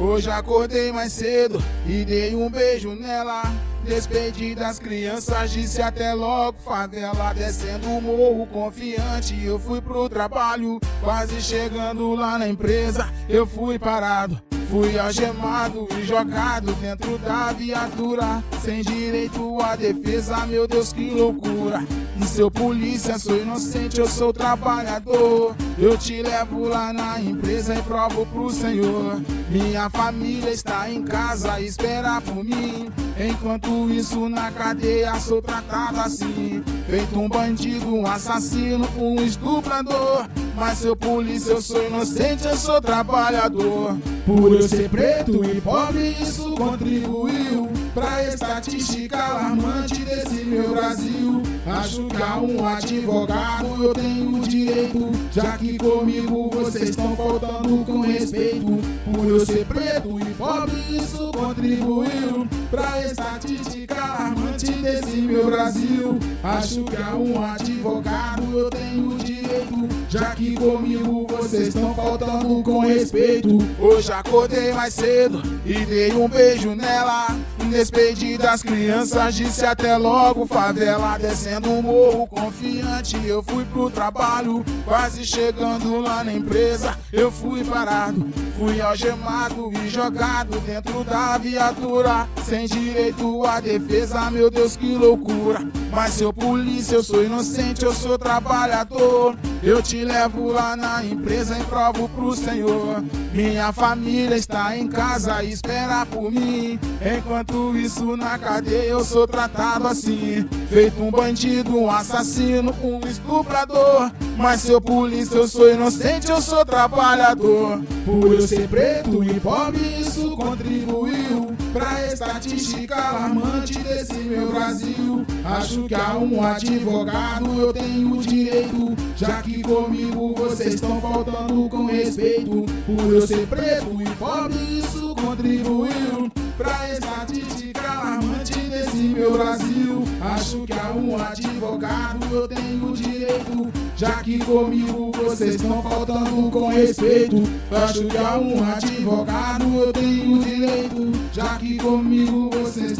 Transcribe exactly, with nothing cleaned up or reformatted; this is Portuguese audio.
Hoje acordei mais cedo e dei um beijo nela. Despedi das crianças, disse até logo, favela. Descendo o morro confiante, eu fui pro trabalho. Quase chegando lá na empresa, eu fui parado. Fui algemado e jogado dentro da viatura, sem direito à defesa, meu Deus, que loucura. E seu polícia, sou inocente, eu sou trabalhador. Eu te levo lá na empresa e provo pro senhor. Minha família está em casa, espera por mim. Enquanto isso na cadeia sou tratado assim, feito um bandido, um assassino, um estuprador. Mas seu polícia, eu sou inocente, eu sou trabalhador. Por eu ser preto e pobre, isso contribuiu pra estatística alarmante desse meu Brasil. Acho que a um advogado eu tenho direito, já que comigo vocês estão faltando com respeito. Por eu ser preto e pobre, isso contribuiu pra estatística alarmante desse meu Brasil. Acho que a um advogado eu tenho direito, já que comigo vocês estão faltando com respeito. Hoje acordei mais cedo e dei um beijo nela. Despedi das crianças, disse até logo, favela. Descendo o morro confiante, eu fui pro trabalho. Quase chegando lá na empresa, eu fui parado. Fui algemado e jogado dentro da viatura, sem direito à defesa, meu Deus, que loucura. Mas seu polícia, eu sou inocente, eu sou trabalhador. Eu te levo lá na empresa e provo pro senhor. Minha família está em casa, espera por mim. Enquanto isso na cadeia eu sou tratado assim, feito um bandido, um assassino, um estuprador. Mas seu polícia, eu sou inocente, eu sou trabalhador. Por eu ser preto e pobre, isso contribuiu pra estatística alarmante desse meu Brasil. Acho que a um advogado eu tenho direito, já que comigo vocês estão faltando com respeito. Por eu ser preto e pobre, isso contribuiu pra estatística alarmante desse meu Brasil. Acho que a um advogado eu tenho direito, já que comigo vocês estão faltando com respeito. Acho que a um advogado eu tenho direito, já que comigo vocês